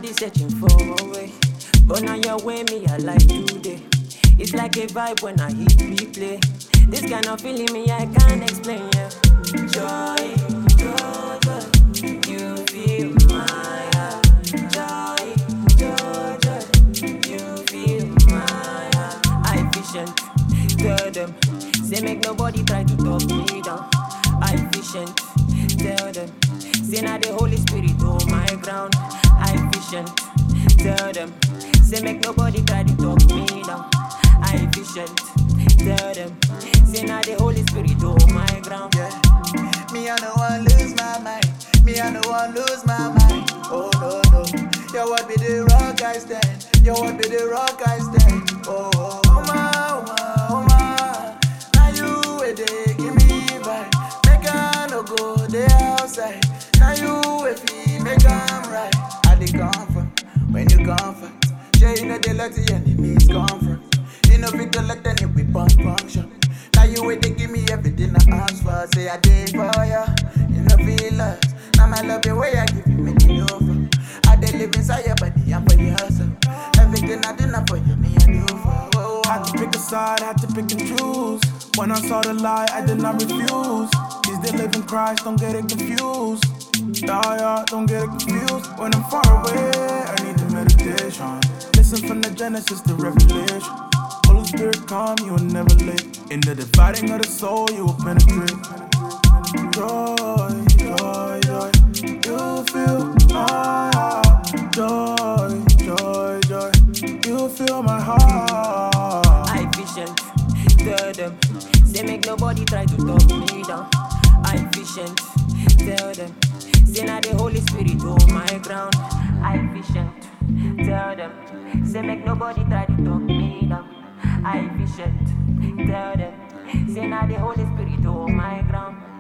Everybody searching for a way, but now your way me I like today. It's like a vibe when I hit replay. This kind of feeling me I can't explain, yeah. Joy, joy, joy, you feel my heart. Joy, joy, joy, you feel my heart. I efficient, tell them, say make nobody try to talk me down. I efficient, tell them, say now the Holy Spirit hold my ground. I efficient, tell them, say make nobody try to talk me down. I efficient, tell them, say now the Holy Spirit hold my ground. Yeah. Me I no one lose my mind. Me I no one lose my mind. Oh no no. Your word be the rock I stand. Your word be the rock I stand. Oh oh oh my oh my oh my. Now you where they give me vibe. Make I no go the outside. Now you with me make I'm right. I dey comfort when you comfort. Sure you know they let the enemies comfort. You know fit to let any weapon function. Now you wait, they give me everything I ask for. Say I did for ya, you know feel lost. Now my love the way I give you, make it over. I did live inside your body, I'm for your hustle. Everything I do not for you, me I do for. Oh, Had to pick a side, had to pick and choose. When I saw the lie, I did not refuse. Is they live in Christ, don't get it confused. Yeah, don't get it confused. When I'm far away, I need the meditation. Listen from the Genesis to Revelation. Holy Spirit come, you will never late. In the dividing of the soul, you will penetrate. Joy, joy, joy, you feel my heart. Joy, joy, joy, you feel my heart. I efficient, tell them, say make nobody try to talk me down. I efficient, tell them, say now the Holy Spirit hold my ground. I efficient, tell them, say make nobody try to talk me down. I efficient, tell them, say now the Holy Spirit hold my ground.